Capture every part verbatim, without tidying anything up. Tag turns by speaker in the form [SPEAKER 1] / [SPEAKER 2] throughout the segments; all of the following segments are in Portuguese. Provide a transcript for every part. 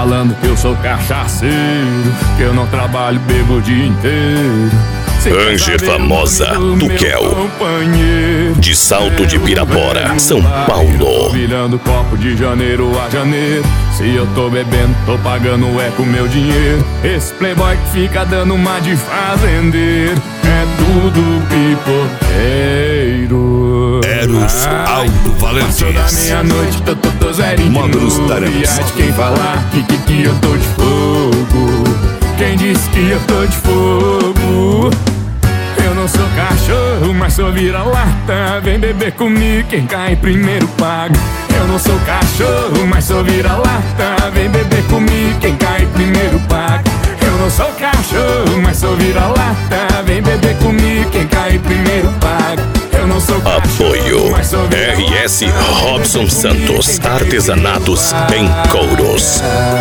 [SPEAKER 1] falando que eu sou cachaceiro, que eu não trabalho, bebo o dia inteiro.
[SPEAKER 2] Ange Famosa do Kel, de Salto de Pirapora, São Paulo.
[SPEAKER 1] Virando copo de janeiro a janeiro. Se eu tô bebendo, tô pagando é com meu dinheiro. Esse playboy que fica dando uma de fazendeiro é tudo pipoqueiro.
[SPEAKER 3] Eros Aldo Valentis.
[SPEAKER 1] Passou da meia-noite, tô, tô, tô zerinho de
[SPEAKER 3] Módulos
[SPEAKER 1] novo. E
[SPEAKER 3] Tarantos.
[SPEAKER 1] de quem falar que, que, que eu tô de fogo. Quem disse que eu tô de fogo? Eu não sou cachorro, mas sou vira-lata. Vem beber comigo, quem cai primeiro paga. Eu não sou cachorro, mas sou vira-lata. Vem beber comigo, quem cai primeiro paga. Eu não sou cachorro, mas sou vira-lata. Vem beber comigo, quem cai primeiro paga. Eu não sou cachorro,
[SPEAKER 2] Apoio
[SPEAKER 1] mas sou vira-lata.
[SPEAKER 2] R S Robson Santos, artesanatos em couros.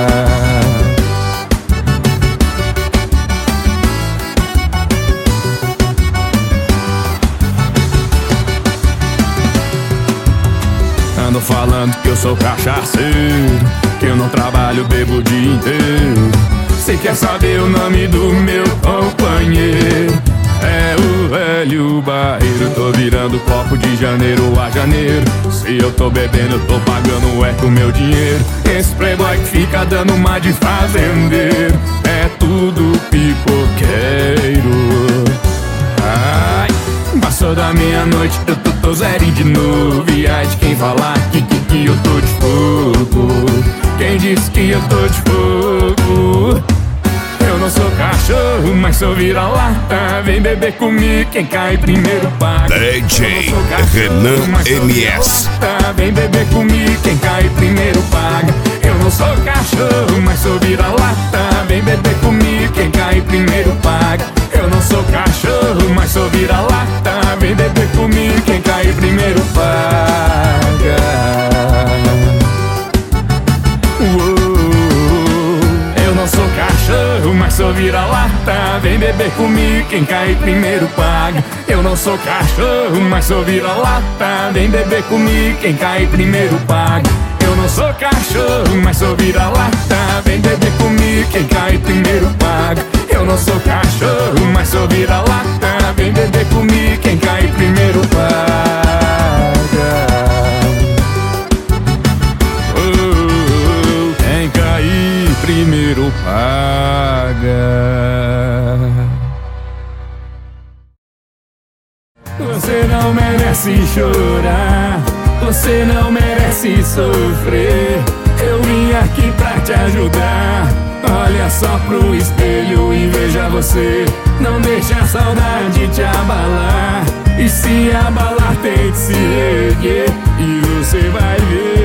[SPEAKER 1] Ando falando que eu sou cachaceiro, que eu não trabalho, bebo o dia inteiro. Cê quer saber o nome do meu companheiro? É o Hélio Barreiro. Tô virando copo de janeiro a janeiro. Se eu tô bebendo, eu tô pagando é com meu dinheiro. Esse playboy que fica dando uma de fazendeiro é tudo pipoqueiro. Ai, passou da meia-noite, eu tô, tô zerinho de novo. E ai de quem falar que, que, que eu tô de fogo. Quem disse que eu tô de fogo? Eu não sou cachorro, mas sou vira-lata. Vem beber comigo, quem cai primeiro paga.
[SPEAKER 3] D J Renan M S.
[SPEAKER 1] Vem beber comigo, quem cai primeiro paga. Eu não sou cachorro, mas sou vira-lata. Vem beber comigo, quem cai primeiro paga. Eu não sou cachorro, mas sou vira-lata. Vem beber comigo, quem cai primeiro paga. Eu não sou cachorro, mas sou vira-lata. Vem beber comigo, quem cai primeiro paga. Eu não sou cachorro, mas sou vira-lata. Vem beber comigo, quem cai primeiro paga. Eu não sou cachorro, mas sou vira-lata. Vem beber comigo, quem cai primeiro paga. Eu não sou cachorro, mas sou vira-lata. Vem beber comigo, quem cai primeiro paga. Oh, quem cair primeiro paga. Você não merece chorar, você não merece sofrer. Eu vim aqui pra te ajudar. Olha só pro espelho e veja você. Não deixa a saudade te abalar. E se abalar tem que se erguer. E você vai ver